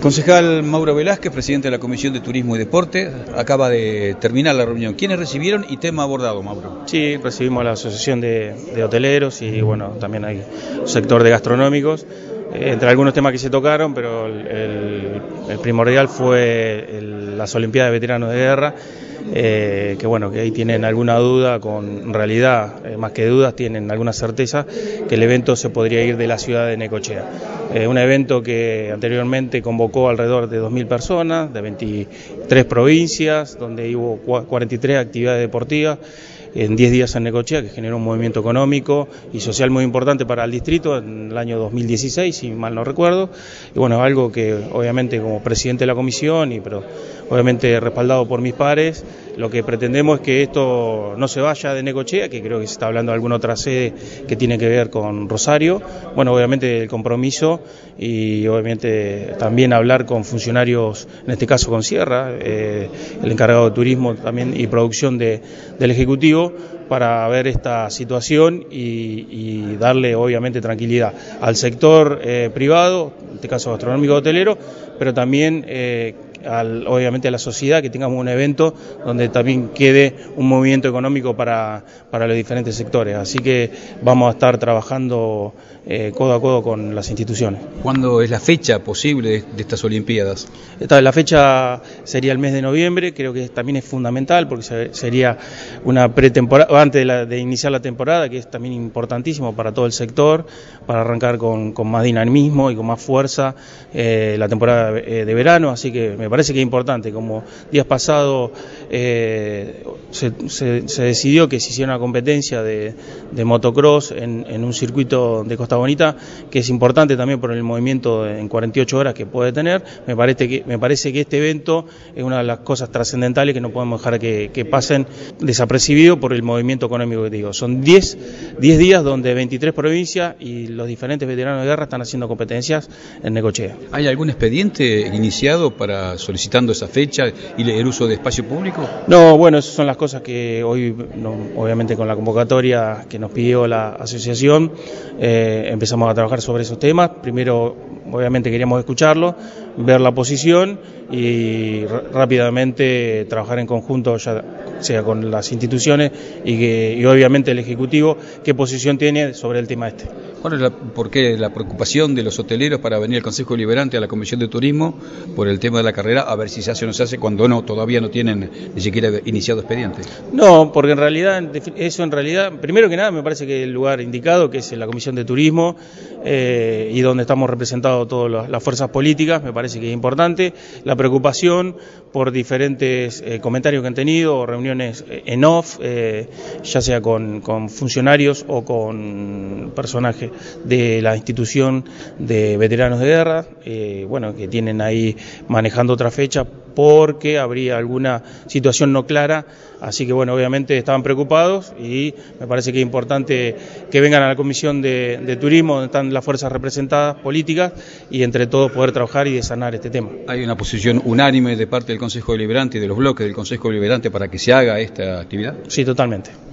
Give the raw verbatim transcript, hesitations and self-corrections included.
Concejal Mauro Velázquez, presidente de la Comisión de Turismo y Deporte, acaba de terminar la reunión. ¿Quiénes recibieron y tema abordado, Mauro? Sí, recibimos a la Asociación de, de Hoteleros y bueno, también hay un sector de gastronómicos, eh, entre algunos temas que se tocaron, pero el, el, el primordial fue el, las Olimpiadas de Veteranos de Guerra, eh, que bueno, que ahí tienen alguna duda, con en realidad, eh, más que dudas, tienen alguna certeza que el evento se podría ir de la ciudad de Necochea. Eh, un evento que anteriormente convocó alrededor de dos mil personas, de veintitrés provincias, donde hubo cuarenta y tres actividades deportivas en diez días en Necochea, que generó un movimiento económico y social muy importante para el distrito en el año dos mil dieciséis, si mal no recuerdo. Y bueno, algo que obviamente como presidente de la comisión, y pero obviamente respaldado por mis pares, lo que pretendemos es que esto no se vaya de Necochea, que creo que se está hablando de alguna otra sede que tiene que ver con Rosario. Bueno, obviamente el compromiso y obviamente también hablar con funcionarios, en este caso con Sierra, eh, el encargado de turismo también y producción de, del Ejecutivo, para ver esta situación y, y darle obviamente tranquilidad al sector eh, privado, en este caso gastronómico hotelero, pero también eh, al, obviamente a la sociedad, que tengamos un evento donde también quede un movimiento económico para, para los diferentes sectores. Así que vamos a estar trabajando eh, codo a codo con las instituciones. ¿Cuándo es la fecha posible de, de estas Olimpiadas? Esta, la fecha sería el mes de noviembre, creo que también es fundamental porque se, sería una pretemporada, antes de, la, de iniciar la temporada, que es también importantísimo para todo el sector, para arrancar con, con más dinamismo y con más fuerza eh, la temporada de, de verano, así que me parece que es importante. Como días pasados eh, se, se, se decidió que se hiciera una competencia de, de motocross en, en un circuito de Costa Bonita, que es importante también por el movimiento en cuarenta y ocho horas que puede tener. Me parece que, me parece que este evento es una de las cosas trascendentales que no podemos dejar que, que pasen desapercibidos por el movimiento económico que digo. Son diez días donde veintitrés provincias y los diferentes veteranos de guerra están haciendo competencias en Necochea. ¿Hay algún expediente iniciado para solicitando esa fecha y el uso de espacio público? No, bueno, esas son las cosas que hoy, no, obviamente con la convocatoria que nos pidió la asociación, eh, empezamos a trabajar sobre esos temas. Primero, obviamente queríamos escucharlo, ver la posición y rápidamente trabajar en conjunto, ya sea con las instituciones y, que, y obviamente el Ejecutivo, qué posición tiene sobre el tema este. ¿Cuál es la, por qué la preocupación de los hoteleros para venir al Consejo Deliberante, a la Comisión de Turismo, por el tema de la carrera, a ver si se hace o no se hace, cuando no, todavía no tienen ni siquiera iniciado expediente? No, porque en realidad, eso en realidad, primero que nada me parece que el lugar indicado, que es la Comisión de Turismo, eh, y donde estamos representados todas las fuerzas políticas, me parece que es importante. La preocupación por diferentes eh, comentarios que han tenido, o reuniones en off, eh, ya sea con, con funcionarios o con personajes de la institución de veteranos de guerra, eh, bueno, que tienen ahí manejando otra fecha porque habría alguna situación no clara, así que bueno, obviamente estaban preocupados y me parece que es importante que vengan a la Comisión de, de Turismo, donde están las fuerzas representadas políticas, y entre todos poder trabajar y desanar este tema. ¿Hay una posición unánime de parte del Consejo Deliberante y de los bloques del Consejo Deliberante para que se haga esta actividad? Sí, totalmente.